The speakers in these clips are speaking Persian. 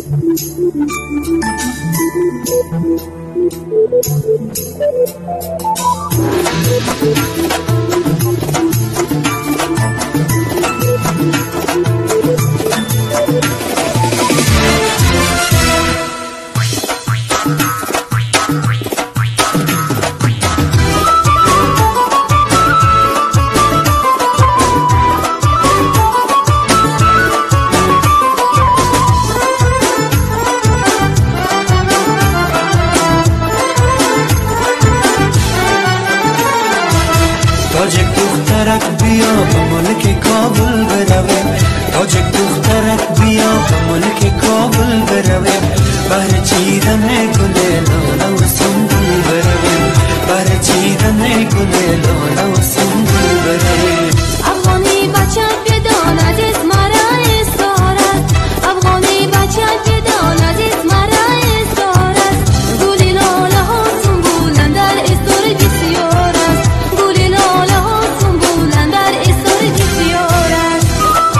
تاجک دخترک بیا به ملک کابل برویم، تاجک دخترک بیا به ملک کابل برویم، بهر چیدن گل لاله و سنبل برویم، بهر چیدن گل لاله و سنبل برویم. افغانی بچت بداند اسم را استارت، افغانی بچت بداند اسم را استارت، گل لاله ها سنبولن در استار بسیار است، گل لاله ها سنبولن در استار بسیار است.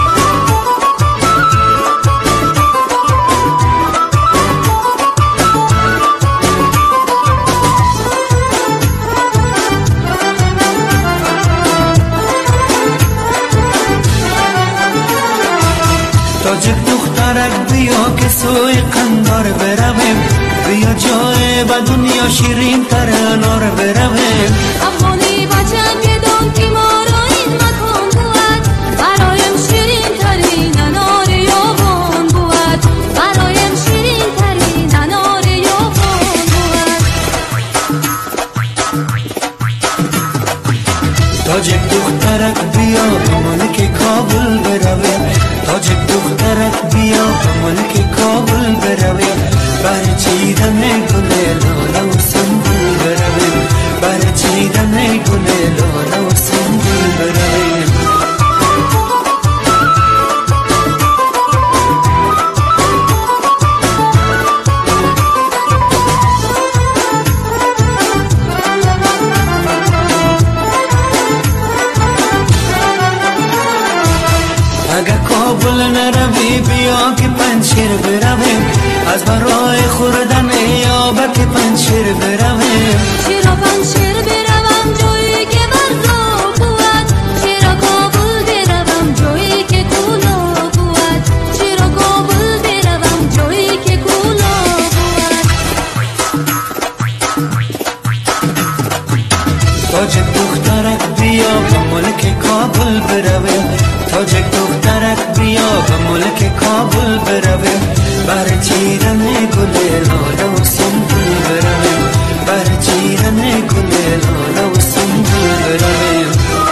تاجک دخترک بیا که سوی قندار برویم، بیا جای به دنیا شیرین تر انار برویم. افغانی بچت بدان که ما را این مکان بود، برایم شیرین ترین انار یابان بود، برایم شیرین ترین انار یابان بود. تاجک دخترک بیا به ملک کابل برویم، تاجک دخترک بیا به ملک کابل برویم، بهر چیدن گل لاله و سنبل برویم، بهر چیدن گل لاله و سنبل برویم. اگه کابل نروی بیا که پنجشیر برویم، از برای خوردن یابه که پنجشیر برویم. چرا پنجشیر بروم جایی که مرزا بود، چرا کابل بروم جایی که کولا بود، چرا کابل بروم جایی که کولا بود. تاجک دخترک بیا به ملک کابل برویم، تاجک دخترک بیا به ملک کابل برویم، بهر چیدن گل لاله و سنبل برویم، بهر چیدن گل لاله و سنبل برویم.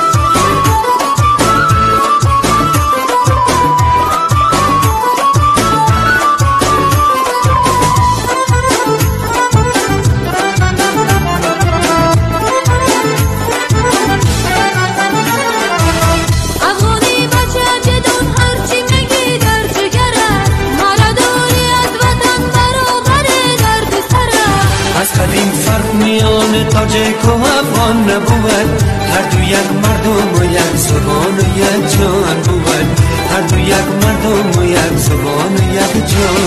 افغانی بچت بدان هرچی میگی در جگرت، مرا داری از وطن برابر درد سرت. از قدیم فرق میان تاجک و افغان نبود، هر دو یک مردم و یک زبان و یک جان بود، هر دو یک مردم و یک زبان و یک جان